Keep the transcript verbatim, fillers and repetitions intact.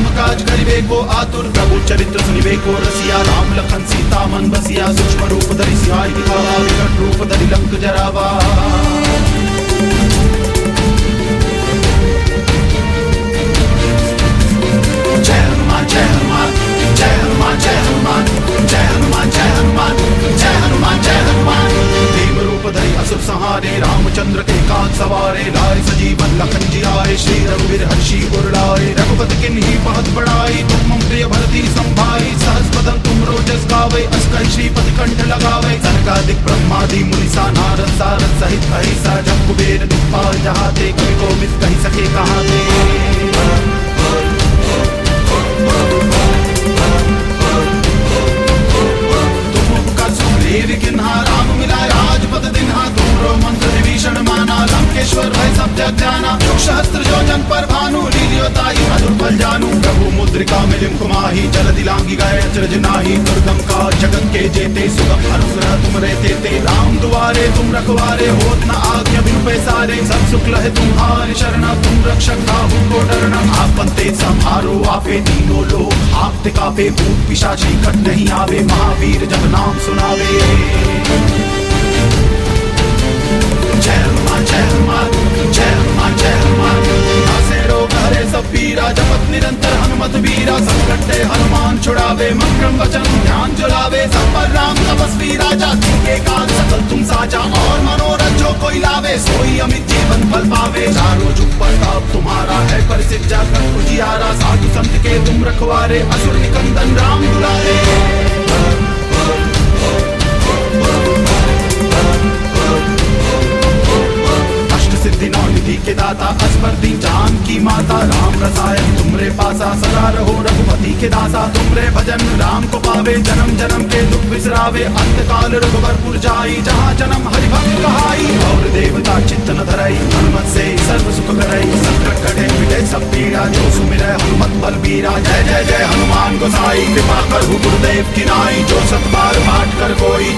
काज करिबे को आतुर, प्रभु चरित्र सुनिबे को रसिया। राम लखन सीता मन बसिया, सूक्ष्म रूप धरि सियाई दिखावा, विकट रूप धरि लंक जरावा। जय हनुमान जय हनुमान जय हनुमान जय हनुमान जय हनुमान जय हनुमान जय हनुमान जय हनुमान। भीम रूप धरि असुर संहारे, रामचंद्र के काज सवारे। लाए सजीवन लखन जी आए, श्री रघुवीर हर्षि उर लाए। रघुपति किन्हीं बहुत बड़ाई, तुम मम प्रिय भरती संभाई। सहस बदन तुम रोजस गावे, अस कहि श्रीपति कंठ लगावे। सनकादिक ब्रह्मादि मुनीसा, नारद सारद सहित अहिसा। जब कुबेर दिक्पाल जहाते, कवि कोविद कहि सके कहाते। राम मिला राजपद दिन्हा, तुमरो मंत्र विभीषण माना। लंकेश्वर भय सब जग जाना, सहस्त्र जो जन पर भानु। लील्योताहि मधुर फल जानू, प्रभु मुद्रिका मिलिम कुमाही। जल दिलांगी गए अचरज नाही, दुर्गम का जगत के जेते। सुगम अनुग्रह तुम रहते ते, राम दुआरे तुम रखवारे। होत न आज्ञा बिनु पैसारे, सब सुख लहे तुम्हारी शरणा। तुम रक्षक काहू को डरना, आपन तेज संहारो आपे। तीनों लोग आपते कापे, भूत पिशाच निकट नहीं आवे। महावीर जब नाम सुनावे। जय हनुमान जय हनुमान जय हनुमान जय हनुमान। नासे रोग हरे सब पीरा, जपत निरंतर हनुमत वीरा। संकट ते हनुमान छुड़ावे, मंत्रम वचन ध्यान जुलावे। सब पर राम तपस्वी राजा, तिनके काज सकल तुम साजा। और मनोरथ जो कोई लावे, सोई अमित जीवन फल पावे। चारों जुग प्रताप तुम्हारा है, परिसिद्ध जाकर उजियारा। साधु संत के तुम रखवारे, असुर निकंदन राम दुलारे। सिद्धि नौ निधि के दाता, अस्पर्धी जान की माता। राम रसायन तुमरे पासा, सदा रहो रघुपति के दासा। तुमरे भजन राम को पावे, जन्म जन्म के दुख बिसरावे। अंत काल रघुबरपुर जाई, जहाँ जन्म हरि भक्त कहाई। और देवता चित्त न धरई, हनुमत से सर्व सुख करई। संकट कटे मिटे सब पीड़ा, जो सुमिरै हनुमत बल बीरा। जय जय जय हनुमान गोसाई, कृपा करहु गुरुदेव की नाई। जो सत बार पाठ कर कोई,